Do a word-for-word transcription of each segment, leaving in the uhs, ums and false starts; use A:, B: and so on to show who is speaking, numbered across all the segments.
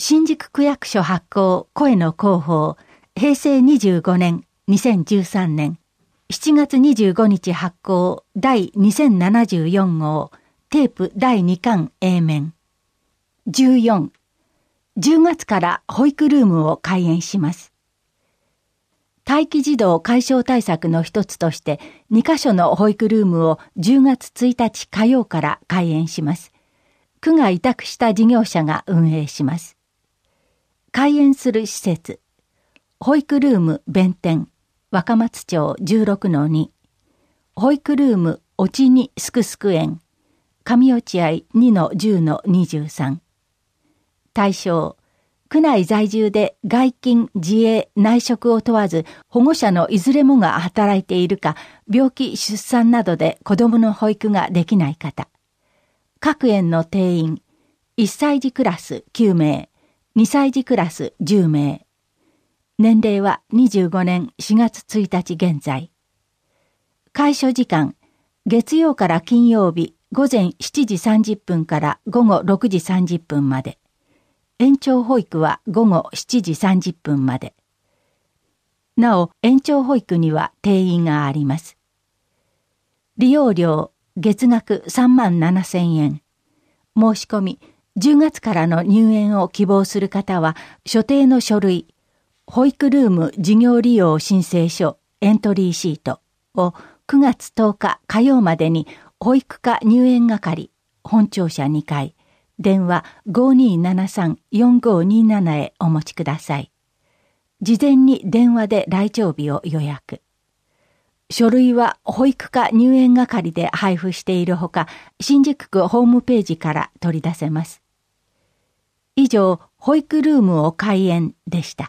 A: 新宿区役所発行声の広報へいせいにじゅうごねんにせんじゅうさんねんしちがつにじゅうごにち発行第にせんななじゅうよんごうテープだいにかん A 面。じゅうよん、じゅうがつから保育ルームを開園します。待機児童解消対策の一つとしてにかしょの保育ルームをじゅうがつついたち火曜から開園します。区が委託した事業者が運営します。開園する施設、保育ルーム弁天、若松町 じゅうろくのに、保育ルームおちにすくすく園、上落合 にのじゅうのにじゅうさん。対象、区内在住で外勤、自営、内職を問わず保護者のいずれもが働いているか、病気、出産などで子どもの保育ができない方。各園の定員、いっさいじクラスきゅうめい、にさいじクラスじゅうめい。年齢はにじゅうごねんしがつついたち現在。開所時間、月曜から金曜日午前しちじさんじゅっぷんから午後ろくじさんじゅっぷんまで。延長保育は午後しちじさんじゅっぷんまで。なお、延長保育には定員があります。利用料、月額さんまんななせんえん。申し込み、じゅうがつからの入園を希望する方は、所定の書類、保育ルーム事業利用申請書エントリーシートをくがつとおか火曜までに保育課入園係本庁舎にかい電話 ごにーななさんよんごーにーなな へお持ちください。事前に電話で来庁日を予約。書類は保育課入園係で配布しているほか、新宿区ホームページから取り出せます。以上、保育ルームを開園でした。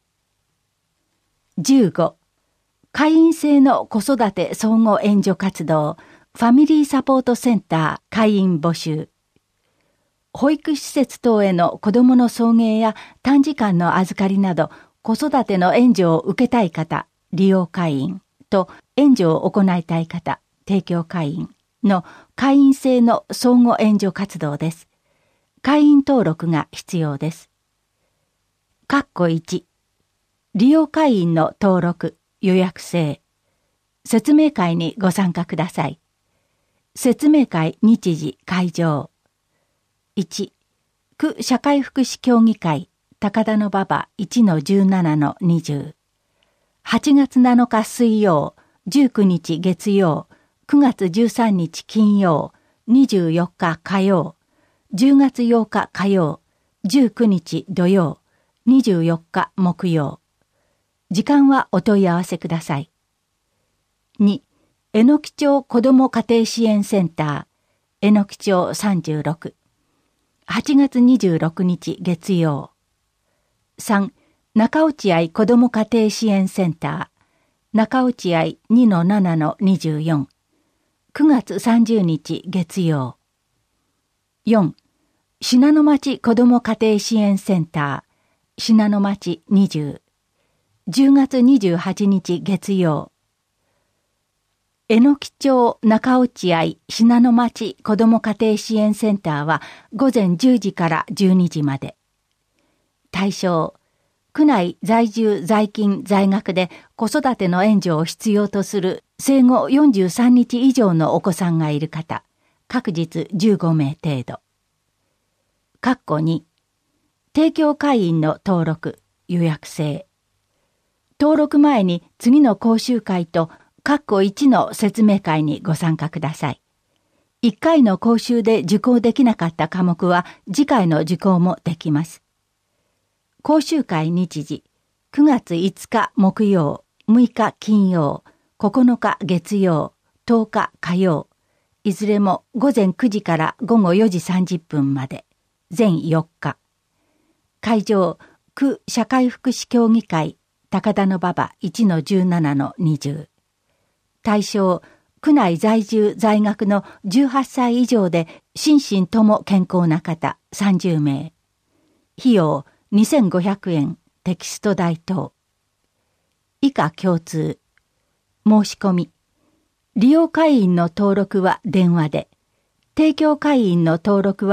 A: じゅうご、会員制の子育て総合援助活動ファミリーサポートセンター会員募集。保育施設等への子どもの送迎や短時間の預かりなど子育ての援助を受けたい方、利用会員と援助を行いたい方、提供会員の会員制の相互援助活動です。会員登録が必要です。括弧いち、利用会員の登録、予約制。説明会にご参加ください。説明会日時会場。いち、区社会福祉協議会高田馬場 いちのじゅうななのにじゅう。はちがつなのか水曜、じゅうくにち月曜、くがつじゅうさんにち金曜、にじゅうよっか火曜、じゅうがつようか火曜、じゅうくにち土曜、にじゅうよっか木曜。時間はお問い合わせください。に、えのき町子ども家庭支援センター、えのき町さんじゅうろく。はちがつにじゅうろくにち月曜。さん、中落合子ども家庭支援センター、中落合 にのななのにじゅうよん。くがつさんじゅうにち月曜。よん、信濃町子ども家庭支援センター、信濃町にじゅう。じゅうがつにじゅうはちにち月曜。えのき町中落合信濃町子ども家庭支援センターはごぜんじゅうじからじゅうにじまで。対象、区内在住在勤在学で子育ての援助を必要とする生後よんじゅうさんにち以上のお子さんがいる方、各日じゅうごめい程度。括弧に、提供会員の登録、予約制。登録前に次の講習会と括弧いちの説明会にご参加ください。いっかいの講習で受講できなかった科目は次回の受講もできます。講習会日時、くがついつか木曜、むいか金曜、ここのか月曜、とおか火曜、いずれもごぜんくじからごごよじさんじゅっぷんまで、全よっか。会場、区社会福祉協議会、高田馬場 いちのじゅうななのにじゅう。対象、区内在住在学のじゅうはっさい以上で心身とも健康な方さんじゅうめい。費用にせんごひゃくえん、テキスト代等。以下共通。申し込み。利用会員の登録は電話で、提供会員の登録は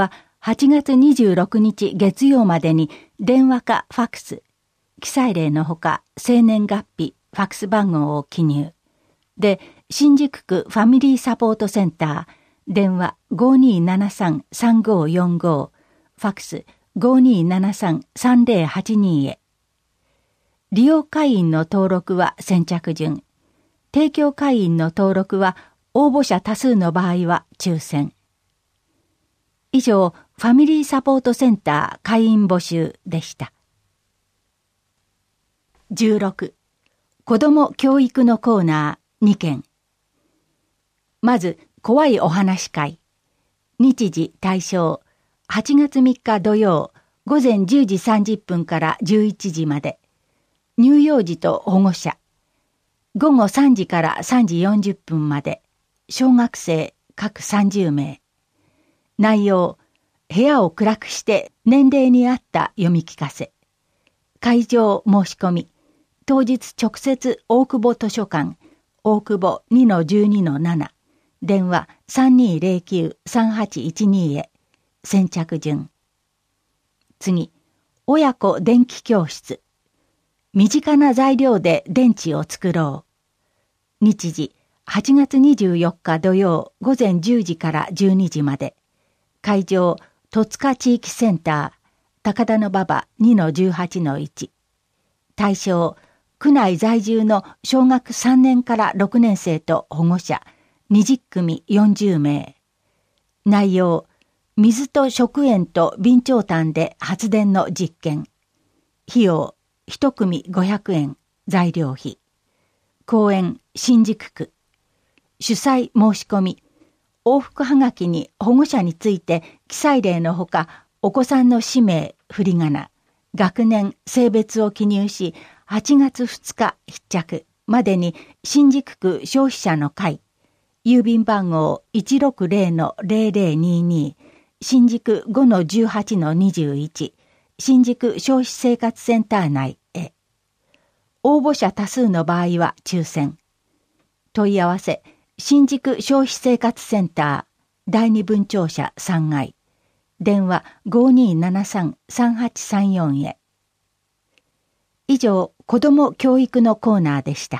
A: はちがつにじゅうろくにち月曜までに電話かファックス、記載例のほか生年月日、ファックス番号を記入。で、新宿区ファミリーサポートセンター、電話 ごにーななさんさんごーよんご、ファックス ごにーななさんさんぜろはちに へ。利用会員の登録は先着順。提供会員の登録は応募者多数の場合は抽選。以上、ファミリーサポートセンター会員募集でした。じゅうろく、子ども教育のコーナーにけん。まず、怖いお話会。日時対象、はちがつみっか土曜、午前じゅうじさんじゅっぷんからじゅういちじまで。乳幼児と保護者。午後さんじからさんじよんじゅっぷんまで。小学生各さんじゅうめい。内容、部屋を暗くして年齢に合った読み聞かせ。会場申し込み。当日直接大久保図書館、大久保 にのじゅうにのなな、電話 さんにーぜろきゅうさんはちいちに へ、先着順。次、親子電気教室。身近な材料で電池を作ろう。日時、はちがつにじゅうよっか土曜午前じゅうじからじゅうにじまで。会場、戸塚地域センター、高田馬場 にのじゅうはちのいち。対象、区内在住の小学さんねんからろくねんせいと保護者にじゅっくみよんじゅうめい。内容、水と食塩と備長炭で発電の実験。費用、いちくみごひゃくえん、材料費。公園、新宿区。主催申し込み。往復はがきに保護者について記載例のほか、お子さんの氏名、振り仮名、学年、性別を記入し、はちがつふつか必着までに新宿区消費者の会、郵便番号 いちろくぜろのぜろぜろにに、新宿 ごのじゅうはちのにじゅういち、新宿消費生活センター内へ。応募者多数の場合は抽選。問い合わせ、新宿消費生活センター、だいに分庁舎さんがい。電話 ごにーななさんさんはちさんよん へ。以上、子ども教育のコーナーでした。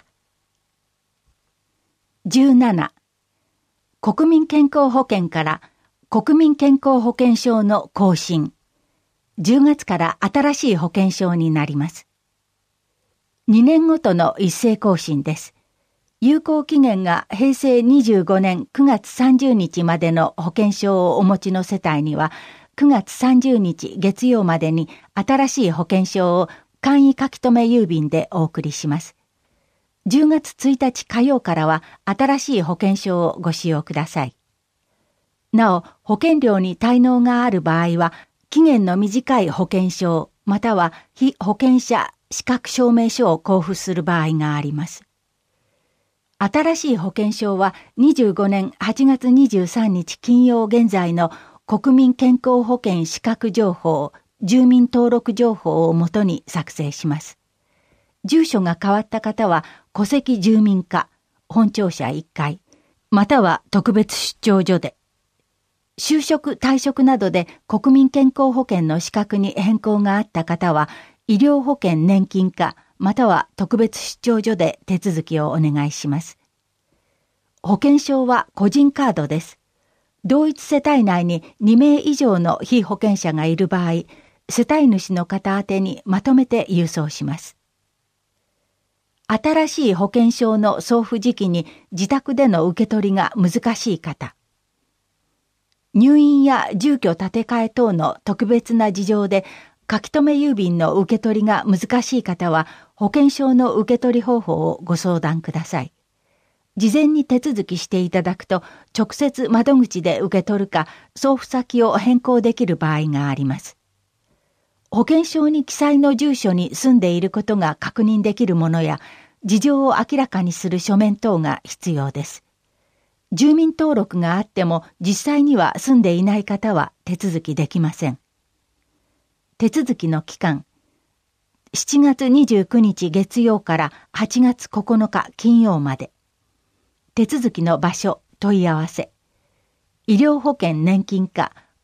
A: じゅうなな、国民健康保険から国民健康保険証の更新。じゅうがつから新しい保険証になります。にねんごとの一斉更新です。有効期限がへいせいにじゅうごねんくがつさんじゅうにちまでの保険証をお持ちの世帯には、くがつさんじゅうにち月曜までに新しい保険証を簡易書留郵便でお送りします。じゅうがつついたち火曜からは新しい保険証をご使用ください。なお、保険料に滞納がある場合は、期限の短い保険証または被保険者資格証明書を交付する場合があります。新しい保険証はにじゅうごねんはちがつにじゅうさんにち金曜現在の国民健康保険資格情報、住民登録情報をもとに作成します。住所が変わった方は戸籍住民課、本庁舎いっかい、または特別出張所で。就職退職などで国民健康保険の資格に変更があった方は、医療保険年金課、または特別出張所で手続きをお願いします。保険証は個人カードです。同一世帯内ににめい以上の被保険者がいる場合、世帯主の方宛てにまとめて郵送します。新しい保険証の送付時期に自宅での受け取りが難しい方、入院や住居建て替え等の特別な事情で書留郵便の受け取りが難しい方は保険証の受け取り方法をご相談ください。事前に手続きしていただくと直接窓口で受け取るか送付先を変更できる場合があります。保険証に記載の住所に住んでいることが確認できるものや事情を明らかにする書面等が必要です。住民登録があっても実際には住んでいない方は手続きできません。手続きの期間、しちがつにじゅうくにち月曜からはちがつここのか金曜まで。手続きの場所、問い合わせ。医療保険年金課、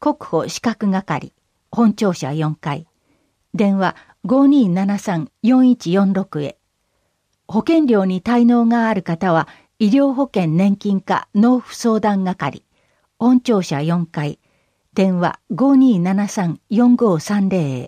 A: 国保資格係、本庁舎よんかい、電話 ごにーななさんよんいちよんろく へ。保険料に滞納がある方は、医療保険年金課納付相談係、本庁舎よんかい、電話 ごにーななさんよんごさんぜろ へ。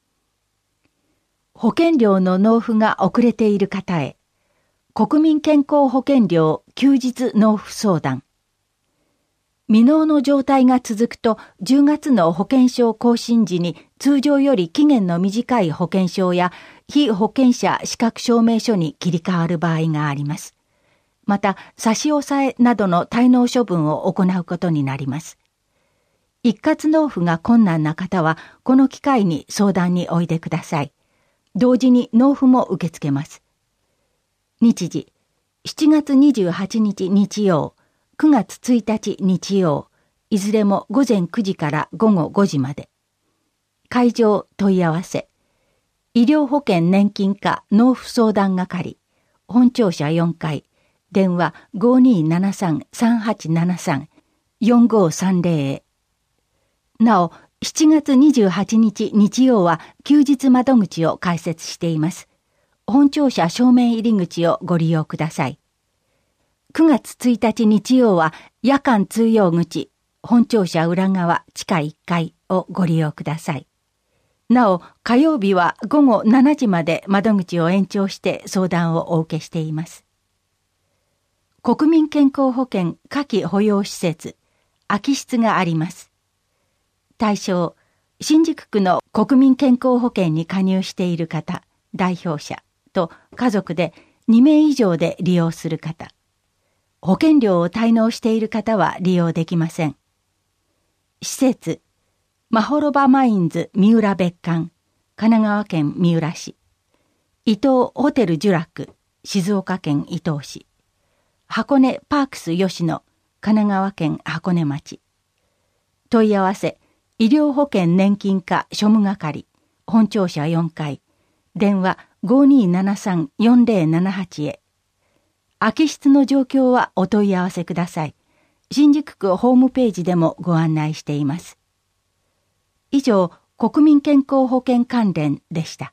A: 保険料の納付が遅れている方へ、国民健康保険料休日納付相談。未納の状態が続くと、じゅうがつの保険証更新時に通常より期限の短い保険証や被保険者資格証明書に切り替わる場合があります。また、差し押さえなどの滞納処分を行うことになります。一括納付が困難な方は、この機会に相談においでください。同時に納付も受け付けます。日時、しちがつにじゅうはちにち日曜、くがつついたち日曜、いずれもごぜんくじからごごごじまで。会場問い合わせ。医療保険年金課納付相談係、本庁舎よんかい、電話 ごにーななさんさんはちななさんよんごさんぜろ へ。なお、しちがつにじゅうはちにち日曜は休日窓口を開設しています。本庁舎正面入り口をご利用ください。くがつついたち日曜は夜間通用口、本庁舎裏側地下いっかいをご利用ください。なお、火曜日はごごしちじまで窓口を延長して相談をお受けしています。国民健康保険夏季保養施設、空き室があります。対象、新宿区の国民健康保険に加入している方、代表者と家族でにめい以上で利用する方。保険料を滞納している方は利用できません。施設、まほろばマインズ三浦別館、神奈川県三浦市。伊東ホテル聚楽、静岡県伊東市。箱根パークス吉野、神奈川県箱根町。問い合わせ、医療保険年金課庶務係、本庁舎よんかい、電話 ごにーななさんよんぜろななはち へ。空き室の状況はお問い合わせください。新宿区ホームページでもご案内しています。以上、国民健康保険関連でした。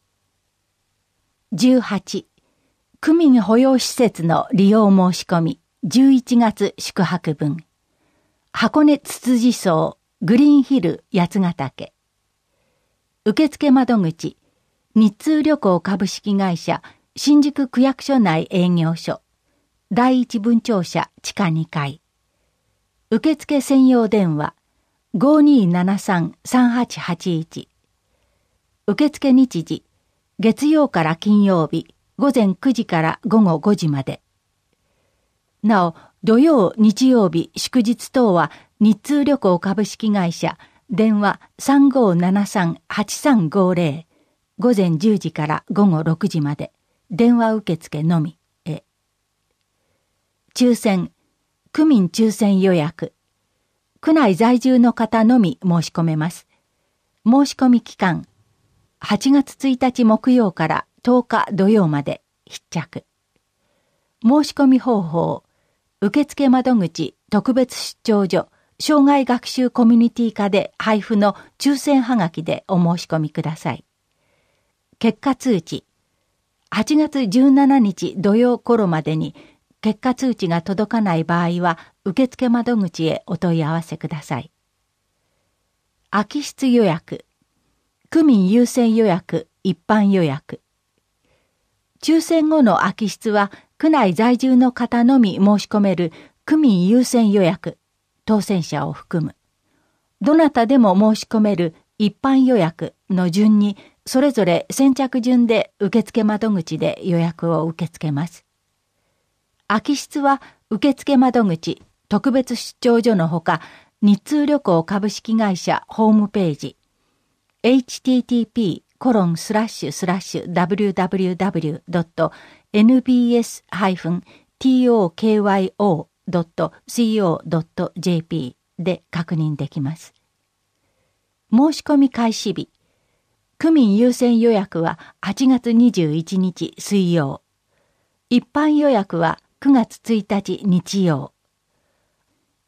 A: じゅうはち、区民保養施設の利用申し込み、じゅういちがつ宿泊分。箱根つつじ荘、グリーンヒル八ヶ岳。受付窓口、日通旅行株式会社、新宿区役所内営業所、第一分庁舎地下にかい。受付専用電話、ごにーななさんさんはちはちいち。受付日時、月曜から金曜日、ごぜんくじからごごごじまで。なお、土曜、日曜日、祝日等は、日通旅行株式会社、電話 さんごーななさんはちさんごぜろ、ごぜんじゅうじからごごろくじまで、電話受付のみへ。抽選、区民抽選予約。区内在住の方のみ申し込めます。申し込み期間、はちがつついたち木曜からとおか土曜まで必着。申し込み方法、受付窓口特別出張所、障害学習コミュニティ課で配布の抽選はがきでお申し込みください。結果通知、はちがつじゅうしちにち土曜頃までに結果通知が届かない場合は受付窓口へお問い合わせください。空き室予約、区民優先予約、一般予約。抽選後の空き室は区内在住の方のみ申し込める区民優先予約、当選者を含む。どなたでも申し込める一般予約の順にそれぞれ先着順で受付窓口で予約を受け付けます。空き室は受付窓口、特別出張所のほか、日通旅行株式会社ホームページ、エイチティーティーピーコロンスラッシュスラッシュダブリューダブリューダブリュードットエヌビーエスハイフントーキョードットコドットジェーピー で確認できます。申し込み開始日、区民優先予約ははちがつにじゅういちにち水曜。一般予約はくがつついたち日曜。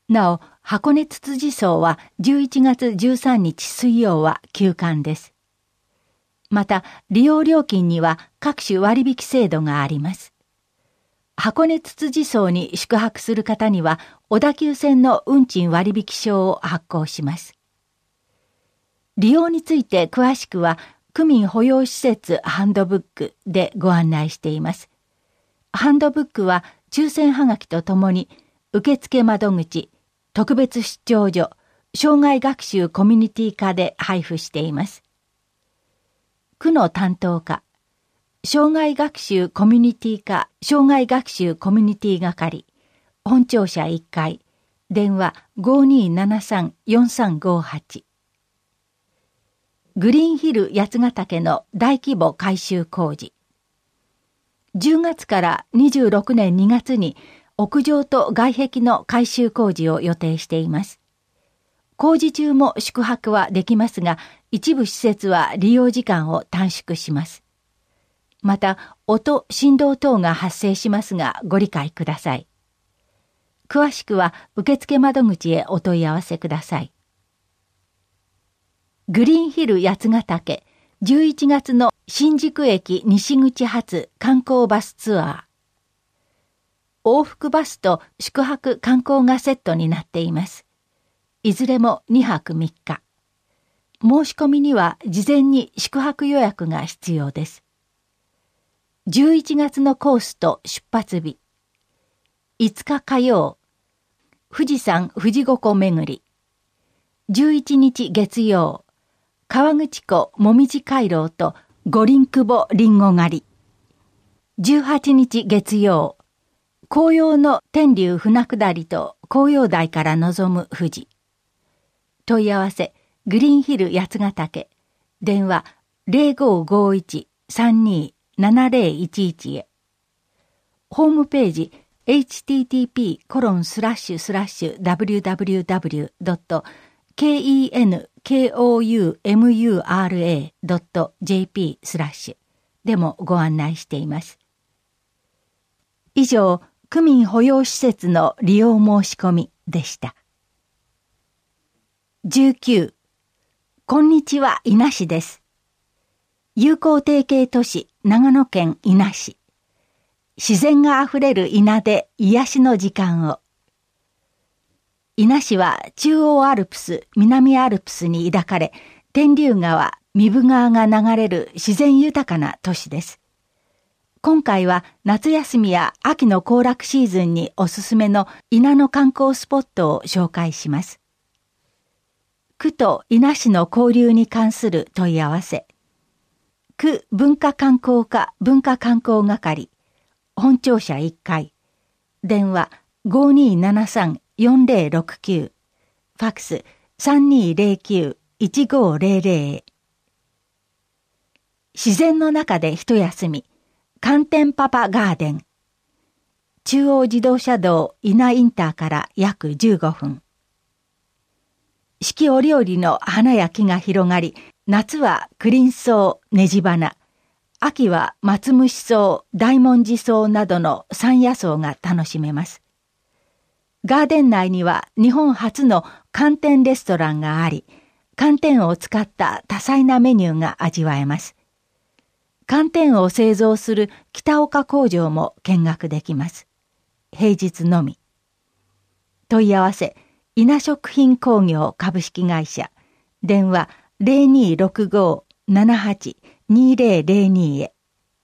A: なお、箱根つつじ荘はじゅういちがつじゅうさんにち水曜は休館です。また、利用料金には各種割引制度があります。箱根つつじ荘に宿泊する方には、小田急線の運賃割引証を発行します。利用について詳しくは、区民保養施設ハンドブックでご案内しています。ハンドブックは抽選はがきとともに、受付窓口、特別出張所、障害学習コミュニティ課で配布しています。区の担当課、障害学習コミュニティ課障害学習コミュニティ係、本庁舎いっかい、電話 ごーにーななさんよんさんごはち。グリーンヒル八ヶ岳の大規模改修工事。じゅうがつからにじゅうろくねんにがつに屋上と外壁の改修工事を予定しています。工事中も宿泊はできますが、一部施設は利用時間を短縮します。また、音、振動等が発生しますが、ご理解ください。詳しくは受付窓口へお問い合わせください。グリーンヒル八ヶ岳、じゅういちがつの新宿駅西口発観光バスツアー。往復バスと宿泊観光がセットになっています。いずれもにはくみっか。申し込みには事前に宿泊予約が必要です。じゅういちがつのコースと出発日。いつか火曜、富士山富士五湖巡り。じゅういちにち月曜、川口湖もみじ回廊と五輪久保りんご狩り。じゅうはちにち月曜、紅葉の天竜船下りと紅葉台から望む富士。問い合わせ、グリーンヒル八ヶ岳。電話 ゼロごーごーいちさんにーななゼロいちいち へ。ホームページ エイチティーティーピーコロンスラッシュスラッシュダブリューダブリューダブリュードットケーイーエヌケーオーユーエムユーアールエードットジェーピースラッシュでもご案内しています。以上、区民保養施設の利用申し込みでした。じゅうきゅう、こんにちは、伊那市です。友好提携都市、長野県伊那市。自然があふれる伊那で癒しの時間を。伊那市は中央アルプス、南アルプスに抱かれ、天竜川、壬生川が流れる自然豊かな都市です。今回は夏休みや秋の行楽シーズンにおすすめの伊那の観光スポットを紹介します。区と伊那市の交流に関する問い合わせ。区文化観光課文化観光係、本庁舎いっかい、電話 ごーにーななさんよんゼロろくきゅう、ファックス さんにーゼロきゅういちごーゼロゼロ へ。自然の中で一休み、寒天パパガーデン。中央自動車道伊那インターから約じゅうごふん。四季折々の花や木が広がり、夏はクリンソウ、ネジ花、秋は松虫草、大文字草などの山野草が楽しめます。ガーデン内には日本初の寒天レストランがあり、寒天を使った多彩なメニューが味わえます。寒天を製造する北岡工場も見学できます。平日のみ。問い合わせ、伊那食品工業株式会社、電話 ゼロにーろくごーななはちにーゼロゼロに へ。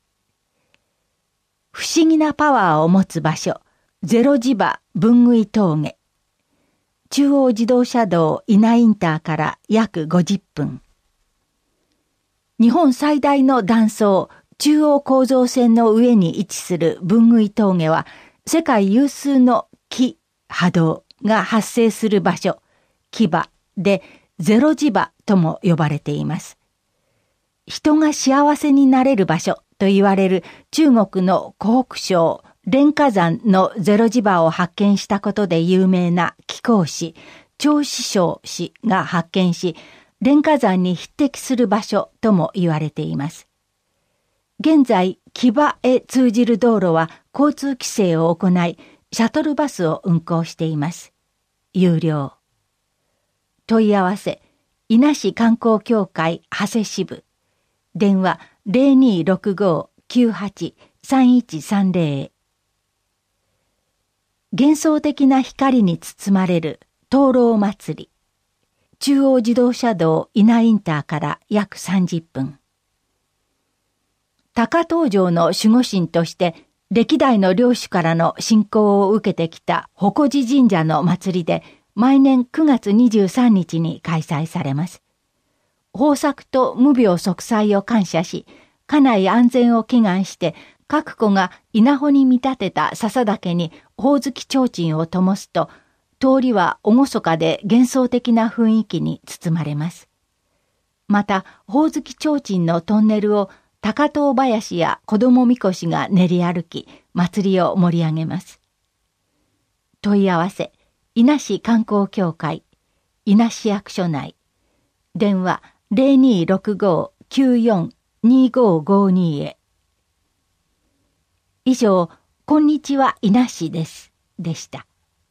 A: 不思議なパワーを持つ場所、ゼロ磁場分杭峠。中央自動車道伊那インターから約ごじゅっぷん。日本最大の断層、中央構造線の上に位置する分杭峠は、世界有数の気、波動が発生する場所、気場でゼロ磁場とも呼ばれています。人が幸せになれる場所と言われる中国の湖北省蓮華山のゼロ磁場を発見したことで有名な気功師、張子章氏が発見し、蓮華山に匹敵する場所とも言われています。現在、木場へ通じる道路は交通規制を行い、シャトルバスを運行しています。 有料。問い合わせ、伊那市観光協会長谷支部。電話 ゼロにーろくごーきゅうはちさんいちさんゼロ。幻想的な光に包まれる灯籠祭り。中央自動車道伊那インターから約さんじゅっぷん。高東城の守護神として歴代の領主からの信仰を受けてきた鉾地神社の祭りで毎年くがつにじゅうさんにちに開催されます。豊作と無病息災を感謝し、家内安全を祈願して、各子が稲穂に見立てた笹岳にほおずき提灯を灯すと、通りは厳かで幻想的な雰囲気に包まれます。また、ほおずき提灯のトンネルを高遠林や子供みこしが練り歩き、祭りを盛り上げます。問い合わせ、伊那市観光協会、伊那市役所内。電話ゼロにーろくごーきゅうよんにーごーごーにーへ。以上、こんにちは伊那市です。でした。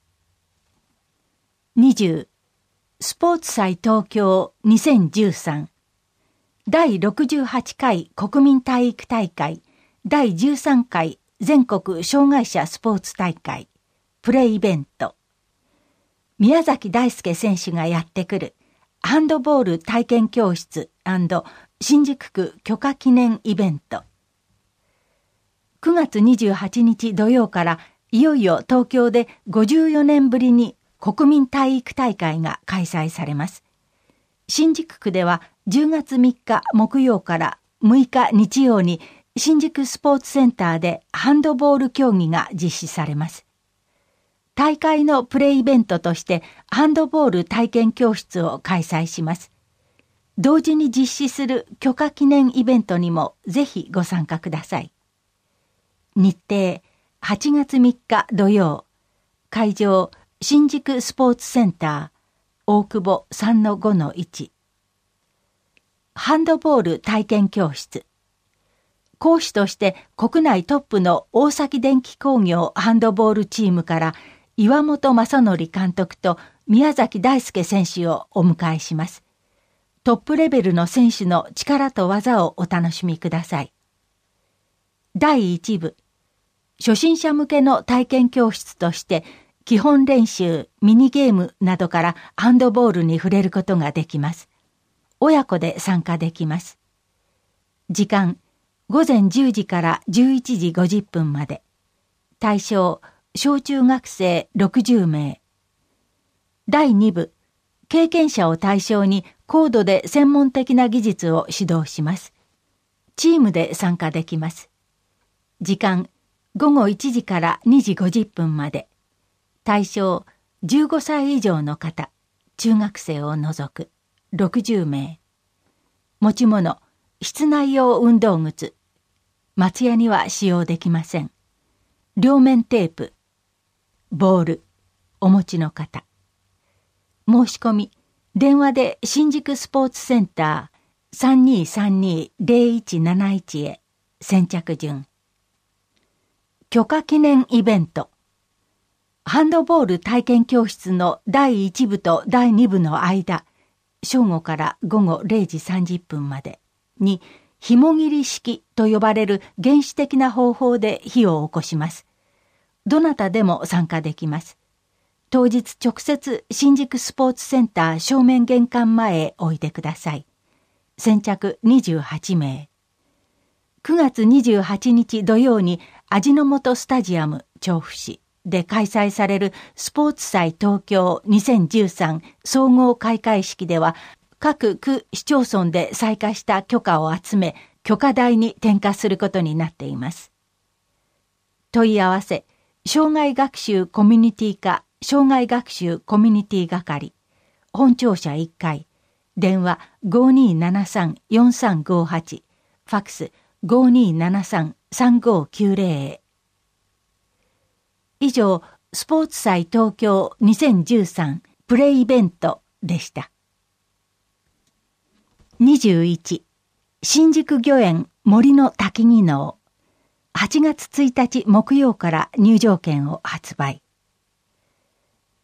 A: にじゅうスポーツ祭東京にせんじゅうさんだいろくじゅうはちかい国民体育大会だいじゅうさんかい全国障害者スポーツ大会プレイベント宮崎大輔選手がやってくるハンドボール体験教室&新宿区許可記念イベントくがつにじゅうはちにち土曜からいよいよ東京でごじゅうよねんぶりに国民体育大会が開催されます。新宿区ではじゅうがつみっか木曜からむいか日曜に新宿スポーツセンターでハンドボール競技が実施されます。大会のプレイベントとしてハンドボール体験教室を開催します。同時に実施する許可記念イベントにもぜひご参加ください。日程はちがつみっか土曜、会場新宿スポーツセンター大久保 さんのごのいち。ハンドボール体験教室。講師として国内トップの大崎電機工業ハンドボールチームから岩本正則監督と宮崎大輔選手をお迎えします。トップレベルの選手の力と技をお楽しみください。だいいち部。初心者向けの体験教室として基本練習、ミニゲームなどからハンドボールに触れることができます。親子で参加できます。時間、ごぜんじゅうじからじゅういちじごじゅっぷんまで。対象、小中学生ろくじゅうめい。だいに部、経験者を対象に高度で専門的な技術を指導します。チームで参加できます。時間、ごごいちじからにじごじゅっぷんまで。対象、じゅうごさい以上の方、中学生を除く、ろくじゅうめい。持ち物、室内用運動靴。松屋には使用できません。両面テープ、ボール、お持ちの方。申し込み、電話で新宿スポーツセンター さんにーさんにーゼロいちなないち へ先着順。許可記念イベント。ハンドボール体験教室のだいいち部とだいに部の間、正午から午後れいじさんじゅっぷんまでに、紐切り式と呼ばれる原始的な方法で火を起こします。どなたでも参加できます。当日直接新宿スポーツセンター正面玄関前へおいでください。先着にじゅうはちめい。くがつにじゅうはちにち土曜に味の素スタジアム調布市で開催されるスポーツ祭東京にせんじゅうさん総合開会式では各区市町村で採火した許可を集め許可台に点火することになっています。問い合わせ、障害学習コミュニティ課障害学習コミュニティ係本庁舎いっかい電話 ごにーななさんよんさんごはち ファックス ごにーななさんさんごきゅうゼロ へ。以上、スポーツ祭東京にせんじゅうさんプレイイベントでした。にじゅういち新宿御苑森の滝技能はちがつついたち木曜から入場券を発売。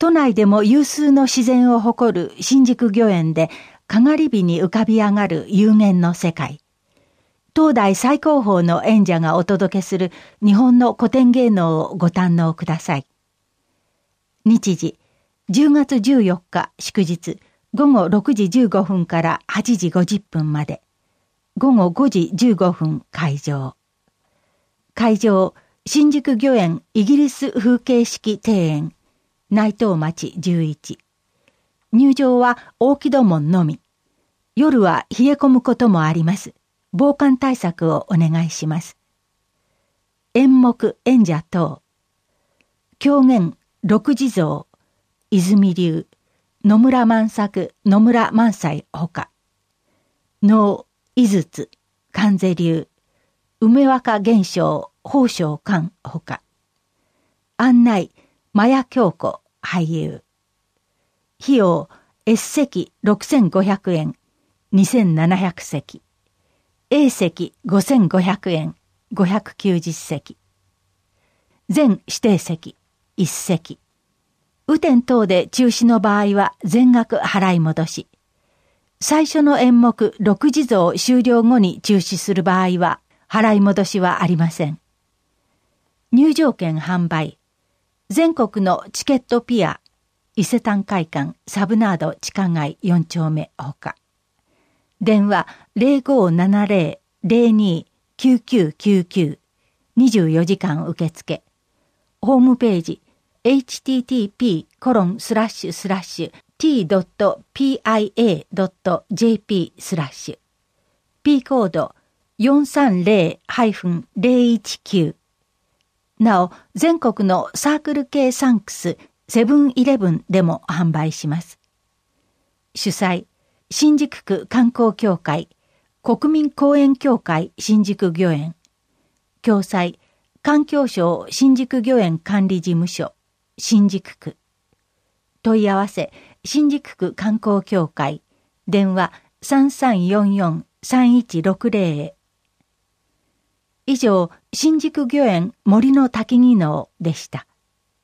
A: 都内でも有数の自然を誇る新宿御苑でかがり火に浮かび上がる幽玄の世界。当代最高峰の演者がお届けする日本の古典芸能をご堪能ください。日時、じゅうがつじゅうよっか祝日、ごごろくじじゅうごふんからはちじごじゅっぷんまで。ごごごじじゅうごふん会場。会場、新宿御苑イギリス風景式庭園、内藤町じゅういち。入場は大木戸門のみ。夜は冷え込むこともあります。防寒対策をお願いします。演目演者等。狂言六地蔵、泉流、野村万作、野村萬斎ほか。能、井筒、関瀬流、梅若玄昌、宝生館ほか。案内、麻谷京子、俳優。費用、S 席ろくせんごひゃくえん、にせんななひゃくせき。A 席ごせんごひゃくえん、ごひゃくきゅうじゅっせき。全指定席、いっせき。雨天等で中止の場合は全額払い戻し。最初の演目六地蔵終了後に中止する場合は払い戻しはありません。入場券販売。全国のチケットピア、伊勢丹会館サブナード地下街よん丁目ほか。電話 ゼロごーななゼロ ゼロにー きゅうきゅうきゅうきゅう にじゅうよじかん受付。ホームページ エイチティーティーピーコロンスラッシュスラッシュ ティードットピーアイエードットジェーピー スラッシュ P コード よんさんゼロ ゼロいちきゅう。なお、全国のサークル系サンクスセブンイレブンでも販売します。主催、新宿区観光協会、国民公園協会新宿御苑。共催、環境省新宿御苑管理事務所、新宿区。問い合わせ、新宿区観光協会、電話さんさんよんよん さんいちろくゼロへ。以上、新宿御苑森の滝技能でした。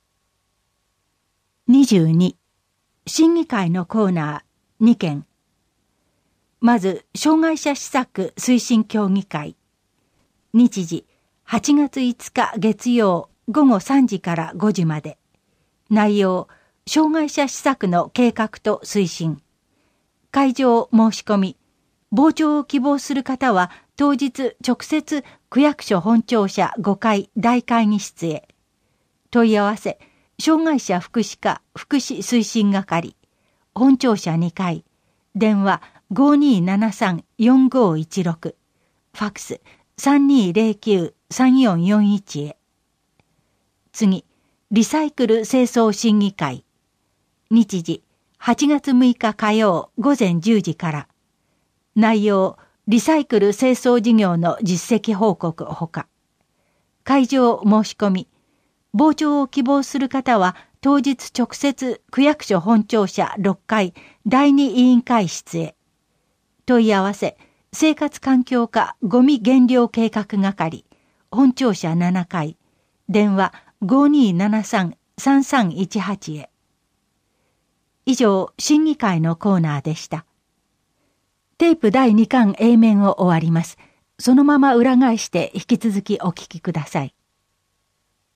A: にじゅうに、審議会のコーナーにけん。まず、障害者施策推進協議会。日時、はちがついつか月曜ごごさんじからごじまで。内容、障害者施策の計画と推進。会場申し込み。傍聴を希望する方は、当日直接区役所本庁舎ごかい大会議室へ。問い合わせ、障害者福祉課福祉推進係、本庁舎にかい、電話 ごーにーななさん よんごーいちろく、ファックス さんにーゼロきゅう さんよんよんいち へ。次、リサイクル清掃審議会。日時、はちがつむいか火曜ごぜんじゅうじから。内容、リサイクル清掃事業の実績報告ほか。会場申し込み。傍聴を希望する方は当日直接区役所本庁舎ろっかいだいに委員会室へ。問い合わせ、生活環境課ゴミ減量計画係、本庁舎ななかい、電話 ごーにーななさん さんさんいちはち へ。以上、審議会のコーナーでした。テープだいにかん A 面を終わります。そのまま裏返して引き続きお聞きください。